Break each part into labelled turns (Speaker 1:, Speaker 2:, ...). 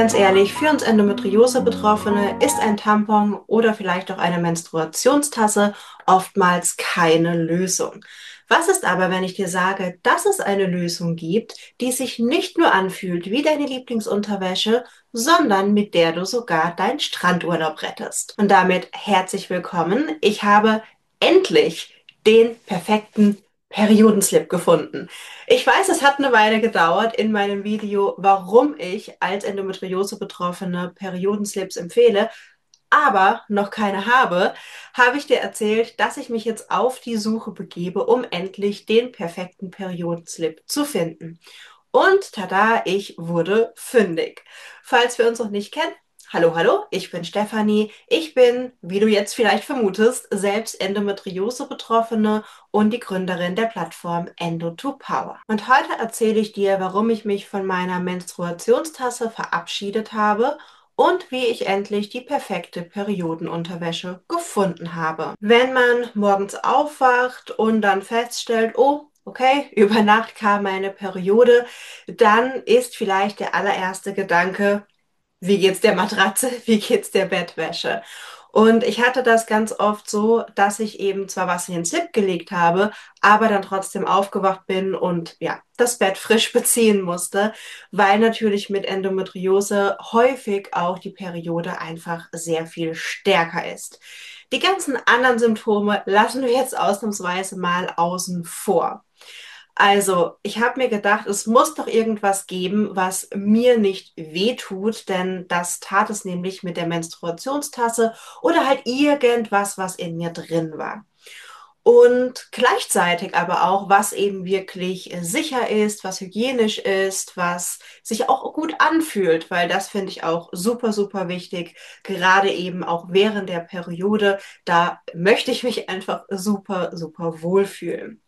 Speaker 1: Ganz ehrlich, für uns Endometriose-Betroffene ist ein Tampon oder vielleicht auch eine Menstruationstasse oftmals keine Lösung. Was ist aber, wenn ich dir sage, dass es eine Lösung gibt, die sich nicht nur anfühlt wie deine Lieblingsunterwäsche, sondern mit der du sogar deinen Strandurlaub rettest? Und damit herzlich willkommen. Ich habe endlich den perfekten Periodenslip gefunden. Ich weiß, es hat eine Weile gedauert in meinem Video, warum ich als Endometriose-Betroffene Periodenslips empfehle, aber noch keine habe ich dir erzählt, dass ich mich jetzt auf die Suche begebe, um endlich den perfekten Periodenslip zu finden. Und tada, ich wurde fündig. Falls wir uns noch nicht kennen, hallo, hallo, ich bin Stefanie. Ich bin, wie du jetzt vielleicht vermutest, selbst Endometriose-Betroffene und die Gründerin der Plattform Endo2Power. Und heute erzähle ich dir, warum ich mich von meiner Menstruationstasse verabschiedet habe und wie ich endlich die perfekte Periodenunterwäsche gefunden habe. Wenn man morgens aufwacht und dann feststellt, oh, okay, über Nacht kam meine Periode, dann ist vielleicht der allererste Gedanke, wie geht's der Matratze, wie geht's der Bettwäsche? Und ich hatte das ganz oft so, dass ich eben zwar was in den Slip gelegt habe, aber dann trotzdem aufgewacht bin und ja, das Bett frisch beziehen musste, weil natürlich mit Endometriose häufig auch die Periode einfach sehr viel stärker ist. Die ganzen anderen Symptome lassen wir jetzt ausnahmsweise mal außen vor. Also, ich habe mir gedacht, es muss doch irgendwas geben, was mir nicht wehtut, denn das tat es nämlich mit der Menstruationstasse oder halt irgendwas, was in mir drin war. Und gleichzeitig aber auch, was eben wirklich sicher ist, was hygienisch ist, was sich auch gut anfühlt, weil das finde ich auch super, super wichtig, gerade eben auch während der Periode. Da möchte ich mich einfach super, super wohlfühlen.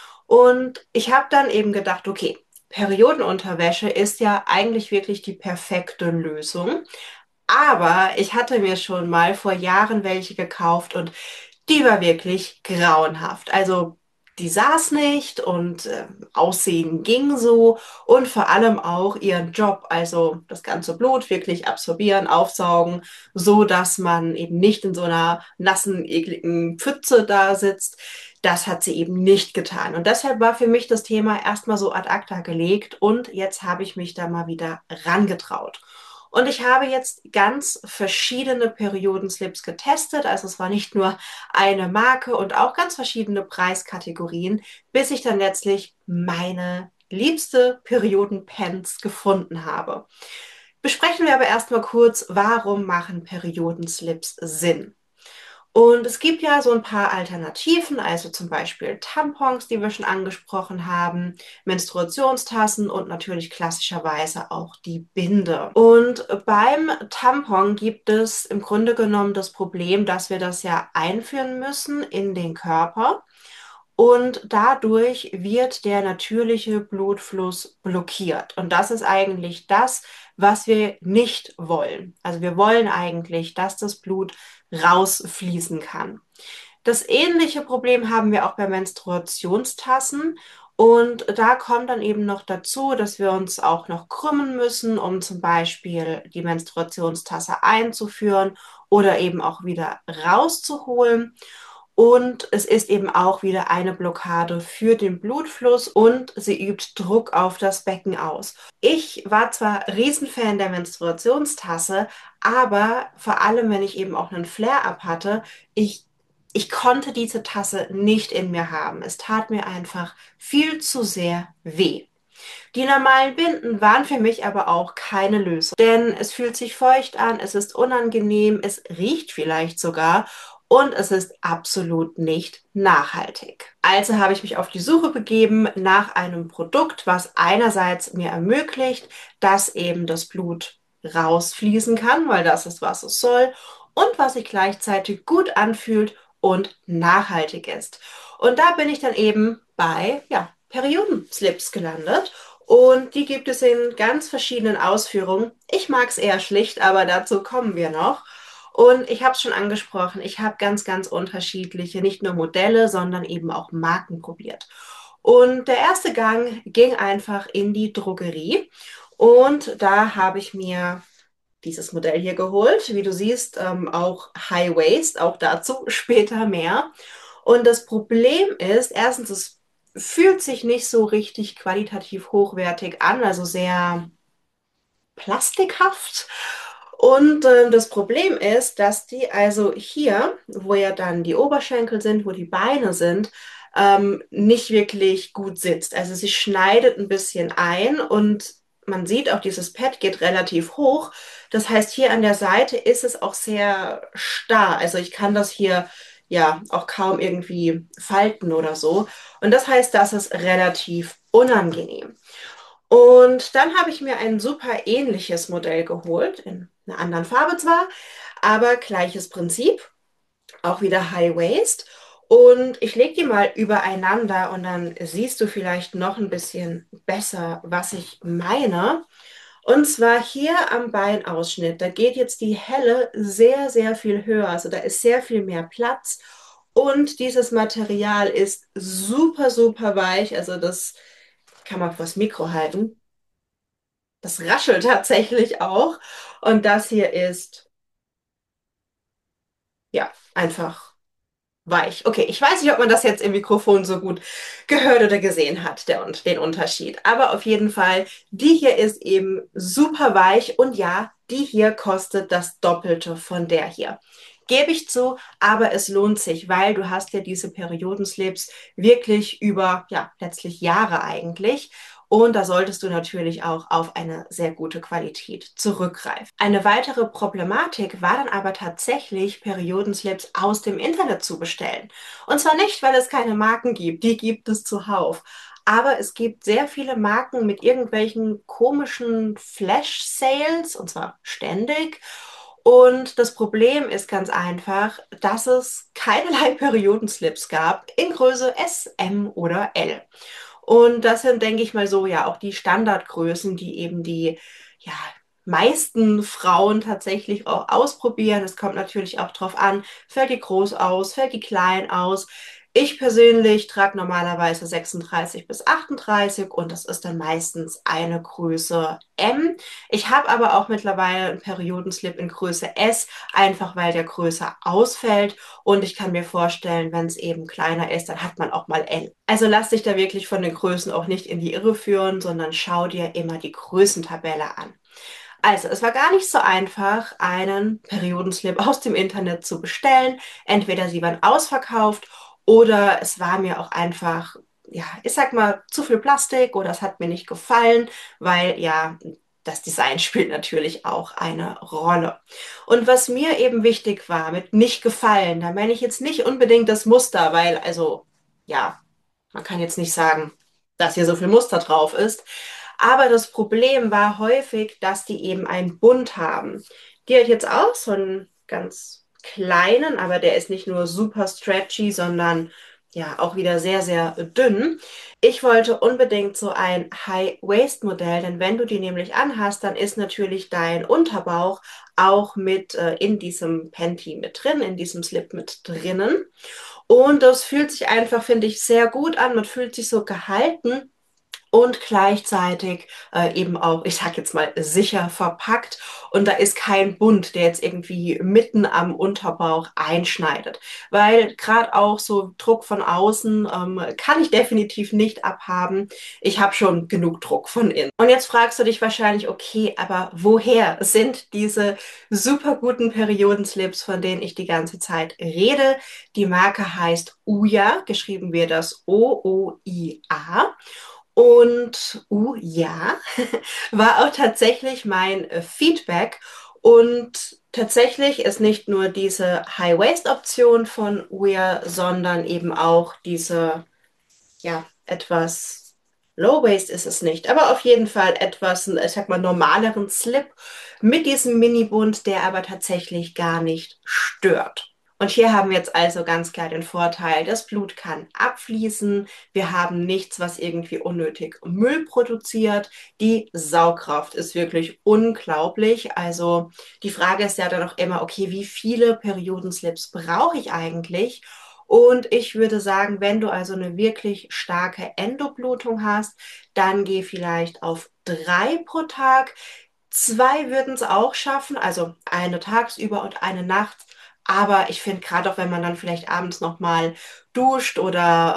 Speaker 1: Und ich habe dann eben gedacht, okay, Periodenunterwäsche ist ja eigentlich wirklich die perfekte Lösung. Aber ich hatte mir schon mal vor Jahren welche gekauft und die war wirklich grauenhaft. Also die saß nicht und Aussehen ging so und vor allem auch ihren Job, also das ganze Blut wirklich absorbieren, aufsaugen, so dass man eben nicht in so einer nassen, ekligen Pfütze da sitzt. Das hat sie eben nicht getan. Und deshalb war für mich das Thema erstmal so ad acta gelegt und jetzt habe ich mich da mal wieder rangetraut. Und ich habe jetzt ganz verschiedene Periodenslips getestet. Also es war nicht nur eine Marke und auch ganz verschiedene Preiskategorien, bis ich dann letztlich meine liebste Periodenpants gefunden habe. Besprechen wir aber erstmal kurz, warum machen Periodenslips Sinn? Und es gibt ja so ein paar Alternativen, also zum Beispiel Tampons, die wir schon angesprochen haben, Menstruationstassen und natürlich klassischerweise auch die Binde. Und beim Tampon gibt es im Grunde genommen das Problem, dass wir das ja einführen müssen in den Körper. Und dadurch wird der natürliche Blutfluss blockiert. Und das ist eigentlich das, was wir nicht wollen. Also wir wollen eigentlich, dass das Blut rausfließen kann. Das ähnliche Problem haben wir auch bei Menstruationstassen. Und da kommt dann eben noch dazu, dass wir uns auch noch krümmen müssen, um zum Beispiel die Menstruationstasse einzuführen oder eben auch wieder rauszuholen. Und es ist eben auch wieder eine Blockade für den Blutfluss und sie übt Druck auf das Becken aus. Ich war zwar Riesenfan der Menstruationstasse, aber vor allem, wenn ich eben auch einen Flare-up hatte, ich konnte diese Tasse nicht in mir haben. Es tat mir einfach viel zu sehr weh. Die normalen Binden waren für mich aber auch keine Lösung, denn es fühlt sich feucht an, es ist unangenehm, es riecht vielleicht sogar und es ist absolut nicht nachhaltig. Also habe ich mich auf die Suche begeben nach einem Produkt, was einerseits mir ermöglicht, dass eben das Blut rausfließen kann, weil das ist, was es soll, und was sich gleichzeitig gut anfühlt und nachhaltig ist. Und da bin ich dann eben bei, ja, Periodenslips gelandet. Und die gibt es in ganz verschiedenen Ausführungen. Ich mag es eher schlicht, aber dazu kommen wir noch. Und ich habe es schon angesprochen, ich habe ganz, ganz unterschiedliche, nicht nur Modelle, sondern eben auch Marken probiert. Und der erste Gang ging einfach in die Drogerie. Und da habe ich mir dieses Modell hier geholt. Wie du siehst, auch High Waist, auch dazu später mehr. Und das Problem ist, erstens, es fühlt sich nicht so richtig qualitativ hochwertig an, also sehr plastikhaft. Und das Problem ist, dass die also hier, wo ja dann die Oberschenkel sind, wo die Beine sind, nicht wirklich gut sitzt. Also sie schneidet ein bisschen ein und man sieht auch, dieses Pad geht relativ hoch. Das heißt, hier an der Seite ist es auch sehr starr. Also ich kann das hier ja auch kaum irgendwie falten oder so. Und das heißt, das ist relativ unangenehm. Und dann habe ich mir ein super ähnliches Modell geholt, in einer anderen Farbe zwar, aber gleiches Prinzip, auch wieder High Waist. Und ich lege die mal übereinander und dann siehst du vielleicht noch ein bisschen besser, was ich meine. Und zwar hier am Beinausschnitt, da geht jetzt die Helle sehr, sehr viel höher. Also da ist sehr viel mehr Platz. Und dieses Material ist super, super weich. Also das kann man vors Mikro halten. Das raschelt tatsächlich auch. Und das hier ist, ja, einfach weich. Okay, ich weiß nicht, ob man das jetzt im Mikrofon so gut gehört oder gesehen hat, den Unterschied. Aber auf jeden Fall, die hier ist eben super weich und ja, die hier kostet das Doppelte von der hier. Gebe ich zu, aber es lohnt sich, weil du hast ja diese Periodenslips wirklich über, ja, letztlich Jahre eigentlich. Und da solltest du natürlich auch auf eine sehr gute Qualität zurückgreifen. Eine weitere Problematik war dann aber tatsächlich, Periodenslips aus dem Internet zu bestellen. Und zwar nicht, weil es keine Marken gibt, die gibt es zuhauf. Aber es gibt sehr viele Marken mit irgendwelchen komischen Flash-Sales, und zwar ständig. Und das Problem ist ganz einfach, dass es keinerlei Periodenslips gab in Größe S, M oder L. Und das sind, denke ich mal so, ja auch die Standardgrößen, die eben die ja, meisten Frauen tatsächlich auch ausprobieren. Es kommt natürlich auch drauf an, fällt die groß aus, fällt die klein aus. Ich persönlich trage normalerweise 36 bis 38 und das ist dann meistens eine Größe M. Ich habe aber auch mittlerweile einen Periodenslip in Größe S, einfach weil der größer ausfällt. Und ich kann mir vorstellen, wenn es eben kleiner ist, dann hat man auch mal L. Also lass dich da wirklich von den Größen auch nicht in die Irre führen, sondern schau dir immer die Größentabelle an. Also, es war gar nicht so einfach, einen Periodenslip aus dem Internet zu bestellen. Entweder sie waren ausverkauft oder es war mir auch einfach, ja, ich sag mal, zu viel Plastik oder es hat mir nicht gefallen, weil ja, das Design spielt natürlich auch eine Rolle. Und was mir eben wichtig war mit nicht gefallen, da meine ich jetzt nicht unbedingt das Muster, weil, also, ja, man kann jetzt nicht sagen, dass hier so viel Muster drauf ist. Aber das Problem war häufig, dass die eben einen Bund haben. Die hat jetzt auch so einen ganz kleinen, aber der ist nicht nur super stretchy, sondern ja auch wieder sehr, sehr dünn. Ich wollte unbedingt so ein High-Waist-Modell, denn wenn du die nämlich anhast, dann ist natürlich dein Unterbauch auch mit in diesem Panty mit drin, in diesem Slip mit drinnen. Und das fühlt sich einfach, finde ich, sehr gut an. Man fühlt sich so gehalten und gleichzeitig eben auch, ich sag jetzt mal, sicher verpackt. Und da ist kein Bund, der jetzt irgendwie mitten am Unterbauch einschneidet. Weil gerade auch so Druck von außen kann ich definitiv nicht abhaben. Ich habe schon genug Druck von innen. Und jetzt fragst du dich wahrscheinlich, okay, aber woher sind diese super guten Periodenslips, von denen ich die ganze Zeit rede? Die Marke heißt Ouya, geschrieben wird das Ooia. Und ja, war auch tatsächlich mein Feedback. Und tatsächlich ist nicht nur diese High-Waist-Option von Wear, sondern eben auch diese, ja, etwas Low-Waist ist es nicht, aber auf jeden Fall etwas, ich sag mal, normaleren Slip mit diesem Mini-Bund, der aber tatsächlich gar nicht stört. Und hier haben wir jetzt also ganz klar den Vorteil, das Blut kann abfließen. Wir haben nichts, was irgendwie unnötig Müll produziert. Die Saugkraft ist wirklich unglaublich. Also die Frage ist ja dann auch immer, okay, wie viele Periodenslips brauche ich eigentlich? Und ich würde sagen, wenn du also eine wirklich starke Endoblutung hast, dann geh vielleicht auf 3 pro Tag. 2 würden es auch schaffen, also eine tagsüber und eine nachts. Aber ich finde, gerade auch wenn man dann vielleicht abends nochmal duscht oder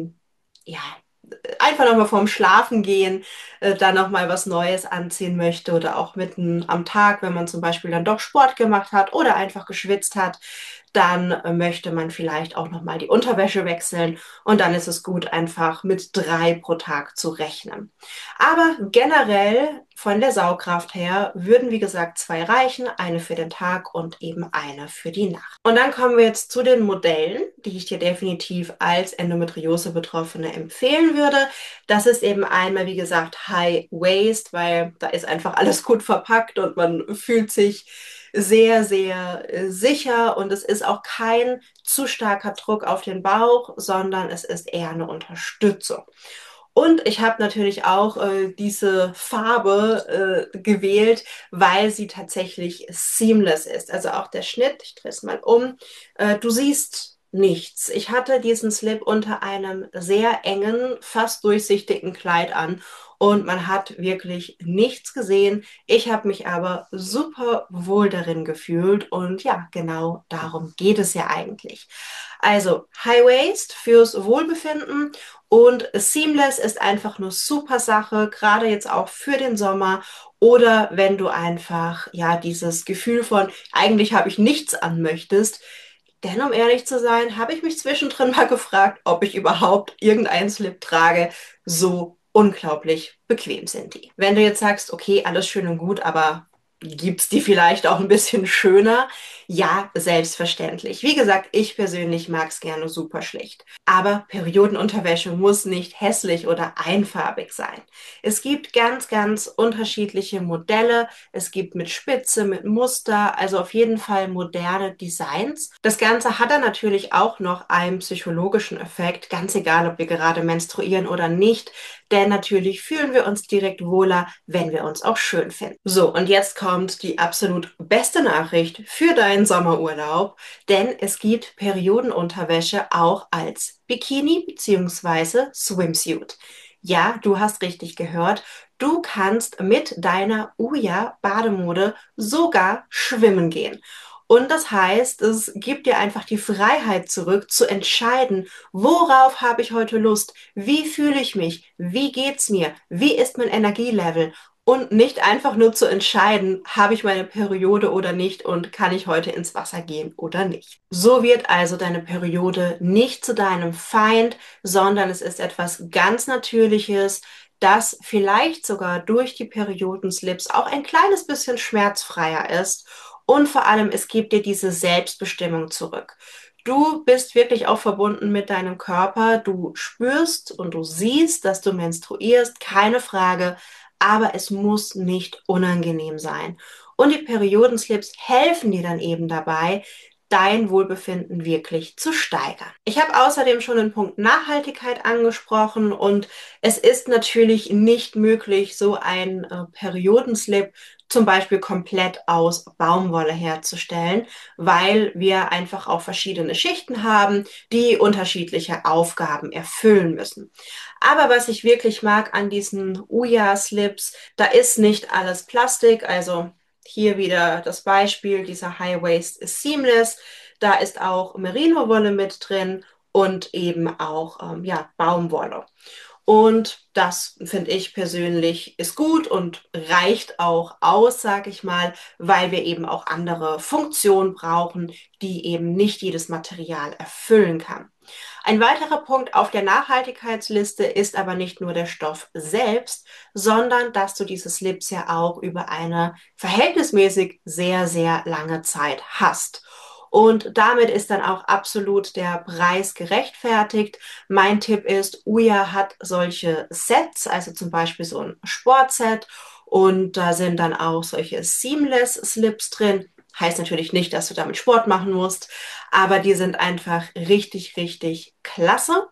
Speaker 1: ja, einfach nochmal vorm Schlafengehen dann nochmal was Neues anziehen möchte oder auch mitten am Tag, wenn man zum Beispiel dann doch Sport gemacht hat oder einfach geschwitzt hat, dann möchte man vielleicht auch nochmal die Unterwäsche wechseln und dann ist es gut, einfach mit 3 pro Tag zu rechnen. Aber generell von der Saugkraft her würden, wie gesagt, 2 reichen, eine für den Tag und eben eine für die Nacht. Und dann kommen wir jetzt zu den Modellen, die ich dir definitiv als Endometriose-Betroffene empfehlen würde. Das ist eben einmal, wie gesagt, High Waist, weil da ist einfach alles gut verpackt und man fühlt sich sehr, sehr sicher und es ist auch kein zu starker Druck auf den Bauch, sondern es ist eher eine Unterstützung. Und ich habe natürlich auch diese Farbe gewählt, weil sie tatsächlich seamless ist. Also auch der Schnitt, ich drehe es mal um, du siehst nichts. Ich hatte diesen Slip unter einem sehr engen, fast durchsichtigen Kleid an und man hat wirklich nichts gesehen. Ich habe mich aber super wohl darin gefühlt und ja, genau darum geht es ja eigentlich. Also High Waist fürs Wohlbefinden und Seamless ist einfach eine super Sache, gerade jetzt auch für den Sommer oder wenn du einfach ja dieses Gefühl von eigentlich habe ich nichts an möchtest. Denn um ehrlich zu sein, habe ich mich zwischendrin mal gefragt, ob ich überhaupt irgendeinen Slip trage. So unglaublich bequem sind die. Wenn du jetzt sagst, okay, alles schön und gut, aber gibt's die vielleicht auch ein bisschen schöner? Ja, selbstverständlich. Wie gesagt, ich persönlich mag es gerne super schlicht. Aber Periodenunterwäsche muss nicht hässlich oder einfarbig sein. Es gibt ganz, ganz unterschiedliche Modelle. Es gibt mit Spitze, mit Muster, also auf jeden Fall moderne Designs. Das Ganze hat dann natürlich auch noch einen psychologischen Effekt, ganz egal, ob wir gerade menstruieren oder nicht. Denn natürlich fühlen wir uns direkt wohler, wenn wir uns auch schön finden. So, und jetzt kommt die absolut beste Nachricht für deinen Sommerurlaub, denn es gibt Periodenunterwäsche auch als Bikini bzw. Swimsuit. Ja, du hast richtig gehört. Du kannst mit deiner Uja-Bademode sogar schwimmen gehen. Und das heißt, es gibt dir einfach die Freiheit zurück zu entscheiden, worauf habe ich heute Lust, wie fühle ich mich, wie geht's mir, wie ist mein Energielevel und nicht einfach nur zu entscheiden, habe ich meine Periode oder nicht und kann ich heute ins Wasser gehen oder nicht. So wird also deine Periode nicht zu deinem Feind, sondern es ist etwas ganz Natürliches, das vielleicht sogar durch die Periodenslips auch ein kleines bisschen schmerzfreier ist. Und vor allem, es gibt dir diese Selbstbestimmung zurück. Du bist wirklich auch verbunden mit deinem Körper. Du spürst und du siehst, dass du menstruierst, keine Frage, aber es muss nicht unangenehm sein. Und die Periodenslips helfen dir dann eben dabei, dein Wohlbefinden wirklich zu steigern. Ich habe außerdem schon den Punkt Nachhaltigkeit angesprochen und es ist natürlich nicht möglich, so ein Periodenslip zum Beispiel komplett aus Baumwolle herzustellen, weil wir einfach auch verschiedene Schichten haben, die unterschiedliche Aufgaben erfüllen müssen. Aber was ich wirklich mag an diesen Uja-Slips, da ist nicht alles Plastik, also hier wieder das Beispiel, dieser High Waist ist seamless, da ist auch Merino-Wolle mit drin und eben auch ja, Baumwolle. Und das finde ich persönlich ist gut und reicht auch aus, sage ich mal, weil wir eben auch andere Funktionen brauchen, die eben nicht jedes Material erfüllen kann. Ein weiterer Punkt auf der Nachhaltigkeitsliste ist aber nicht nur der Stoff selbst, sondern dass du diese Slips ja auch über eine verhältnismäßig sehr, sehr lange Zeit hast. Und damit ist dann auch absolut der Preis gerechtfertigt. Mein Tipp ist, Uja hat solche Sets, also zum Beispiel so ein Sportset und da sind dann auch solche Seamless Slips drin. Heißt natürlich nicht, dass du damit Sport machen musst, aber die sind einfach richtig, richtig klasse.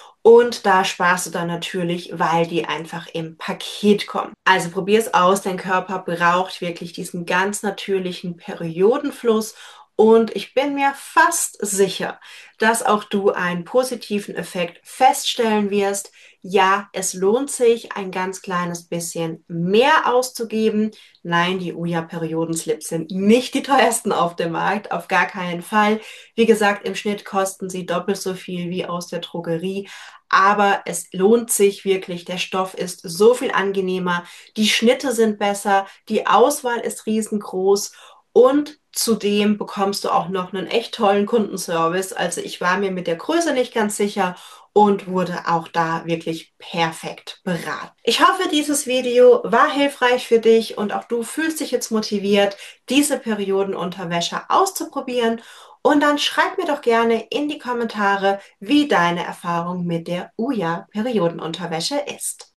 Speaker 1: Und da sparst du dann natürlich, weil die einfach im Paket kommen. Also probier es aus, dein Körper braucht wirklich diesen ganz natürlichen Periodenfluss. Und ich bin mir fast sicher, dass auch du einen positiven Effekt feststellen wirst, Ja, es lohnt sich, ein ganz kleines bisschen mehr auszugeben. Nein, die Uja-Periodenslips sind nicht die teuersten auf dem Markt, auf gar keinen Fall. Wie gesagt, im Schnitt kosten sie doppelt so viel wie aus der Drogerie. Aber es lohnt sich wirklich. Der Stoff ist so viel angenehmer. Die Schnitte sind besser. Die Auswahl ist riesengroß. Und zudem bekommst du auch noch einen echt tollen Kundenservice. Also ich war mir mit der Größe nicht ganz sicher und wurde auch da wirklich perfekt beraten. Ich hoffe, dieses Video war hilfreich für dich und auch du fühlst dich jetzt motiviert, diese Periodenunterwäsche auszuprobieren. Und dann schreib mir doch gerne in die Kommentare, wie deine Erfahrung mit der Uja Periodenunterwäsche ist.